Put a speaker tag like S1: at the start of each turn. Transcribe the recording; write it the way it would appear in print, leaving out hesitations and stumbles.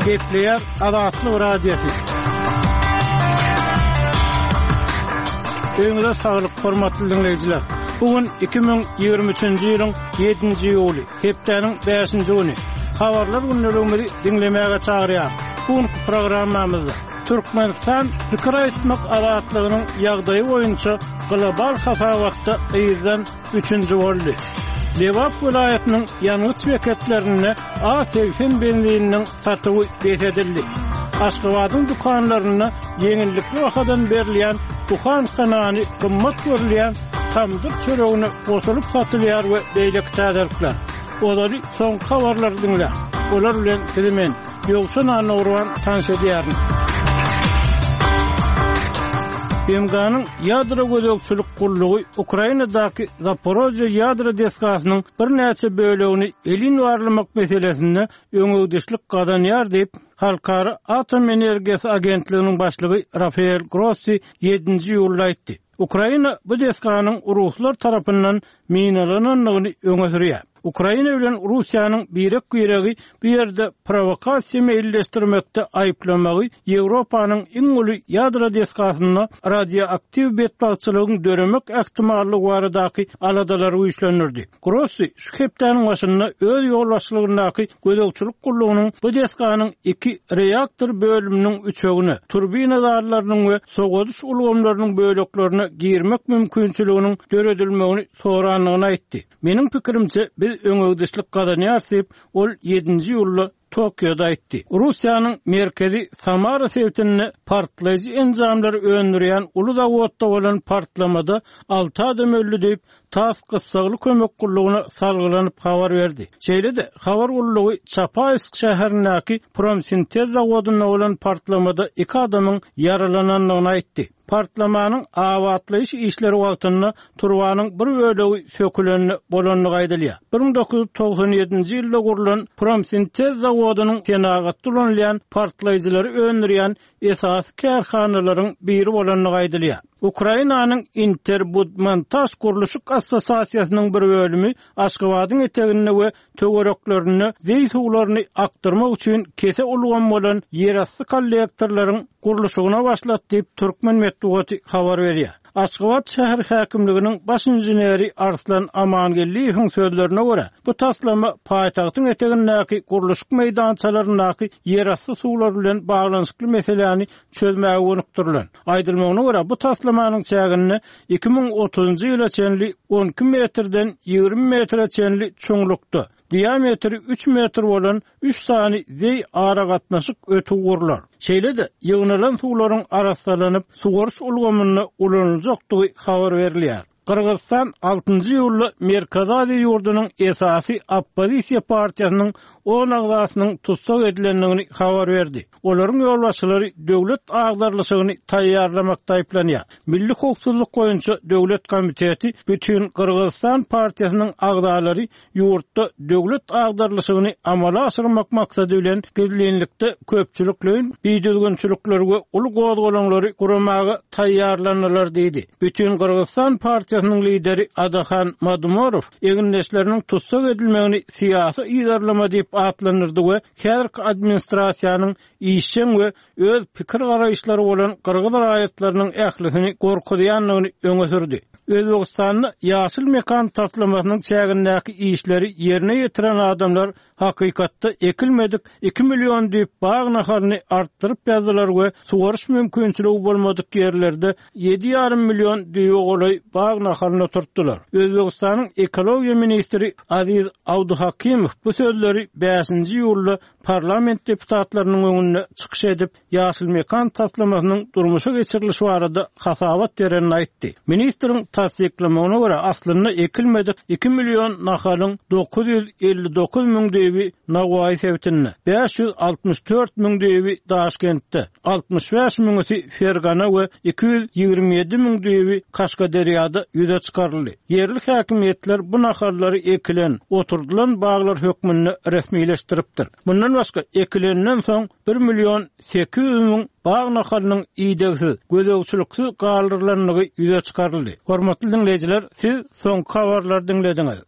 S1: Kepler Azatlyk radiosu. Öňüňizde saglyk, hormatly dinleýijiler. Bugün 2023-nji ýylyň 7-nji ýuly, hepdeniň 5-nji güni. Habarlar günlerimizi dinlemäge çagyrýar. Bugünkü programmamyzda Türkmenistan pikir aýtmak azatlygynyň ýagdaýy boýunça global hasawatda ýerden 3-nji boldy. Lewap vilayatynyň ýanyç beketlerine A80 benzininiň satygy beredildi. Aşgabatyň dukanlaryna ýeňillikli wagtdan berilýän dukan kanany gymmat görülýän tamdyr çöregine goşulyp satylýar we beýle täzellikler. Olary soňky habarlar dinle. Olar bilen kirimen ýoksa nanawran tanşedýärmi? BMG-nyň ýadro gözegçilik gurulugy Ukrainadaky Zaporojye ýadro deskasynyň bir näçe bölegini elin warlamak meselesinde öňüdüşlik gadanýar diýip Halkara Atom Energiýasy Agentliginiň başlygy Rafael Grossi 7-nji ýylda aýtdy. Ukraina bu deskanyň Ruslar tarapyndan minalananlygyny öňe sürýär. Ukraina bilen Russiýanyň birek güregi bu ýerde provokasiýa meýilleşdirmekde aýplamagy Ýewropanyň iň uly ýadro deskasyna radioaktiw betbaçylygyny döremek ähtimallygy baradaky aladalary güýçlendirdi. Grossi şu hepdeniň başynda öz ýolbaşçylygyndaky gözegçilik gurulugynyň bu deskanyň 2 reaktor bölüminiň üçegini turbinalarlarynyň we soğuduş ulgamlarynyň böleklerine girmek mümkinçiliginiň döredilmegini soranlygyny aýtdy. Meniň pikirimçe biz öňüdüşlik gadanýar diýip ol 7-nji ýylda Tokyoda aýtdy. Russiýanyň merkezi Samara sewtini partlaýjy enjamlary öndürýän uly zawodda bolan partlamada 6 adam öldü diýip TASS gysgaly kömek gurulugyna salgylanyp habar berdi. Şeýle-de habar gurulugy Çapayevsk şäherindäki Promsintez zawoduna bolan partlamada 2 adamyň yaralananlygyny aýtdy. Partlamanyň awatlaýyş işleri wagtynda turbanyň bir bölegi söküleni bolanlygy aýdylýar. 1997-nji ýylda gurulan Promsintez zawodynyň kenagat turanylýan partlaýjylary öndürýän esas kärhanalaryň biri bolanlygy aýdylýar. Ukrainanyň Interbudmontaj Guruluşyk Assosiasiýasynyň bir bölümi Aşgabatyň etegini we töwereklerini zeytuglaryny aktyrmak üçin kese ulgan bolan ýerasty kollektorlaryň guruluşyna başlat diýip Türkmen Medeniýeti habar berýär. Aşgabat şäher häkimliginiň baş inženeri Arslan Amangelliýewiň sözlerine görä, bu taslama paýtagtyň etegindäki guruluşyk meýdançalarynaky ýerasty suwlar bilen baglanyşykly meseleni çözmäge önükdirilen. Aýdylmagyna görä, bu taslamanyň çägini 2030-njy ýyla çenli 12 metrden 20 metre çenli çoňlukda, diametri 3 metr bolan 3 sany zey ara gatnaşyk ötü gurlar. Şeýle-de ýygnalan suwlaryň arassalanyp suwaryş ulgamyna ulanyljakdygy habar berilýär. Kırgızstan 6-njy ýylda Merkez Aziýa ýurdunyň esasy oppozisiýa partiýasynyň 10 agzasynyň tutsak edilenligini habar berdi. Olaryň ýolbaşçylary döwlet agdarlyşygyny taýýarlamakda aýplanýar. Milli howpsuzlyk boýunça döwlet komiteti bütün Kırgızstan partiýasynyň agdalary ýurtda döwlet agdarlyşygyny amala aşyrmak maksady bilen gizlenlikde köpçülikliň biýdilgençiliklerge uly gozgolanlary guramagy taýýarlanýarlar diýdi. Bütün Kırgızstan partiýasynyň lideri Adahan Madumorov eginleşleriniň tutsak edilmegini siýasy iýdarlama diýip atlanyrdy we Kerk administrasiýanyň işçiň we öz pikir garaýşlary bolan Kırgız raýatlarynyň ählisini gorkudýanlygyny öňe sürdi. Özbegistanyň ýaşyl mekan taslamasynyň çägindäki işleri ýerine ýetiren adamlar hakykatda ekilmedik 2 million diýip bag naharyny artdyryp ýazdylar we suwaryş mümkinçiligi bolmadyk ýerlerde 7,5 million diýip golay bag naharyny oturtdylar. Özbegistanyň ekologiýa ministri Aziz Awduhakimow bu sözleri 5-nji ýylda parlament deputatlarynyň öňünde çykyş edip ýaşyl mekan taslamasynyň durmuşa geçirilişi barada hasabat berenini aýtdy. Ministriň tasdiklamagyna görä aslynda ekilmedik 2 million naharyň 959 000 diýibi Nagwaý sewtinde, 564 000 diýibi Daşkentde, 65 000 Fergana we 227 000 diýibi Kaşgaderyada ýüze çykaryldy. Yerli häkimetler bu naharlary ekilen, oturdulan baglar hökmüni resmileşdiripdir. Bundan başga ekilenden soň 1 million 800 000 bag naharynyň iýdegsiz, gözegçiliksiz galdyrlanlygy ýüze çykaryldy. Hormatly dinleýijiler, siz soňky habarlary dinlediňiz.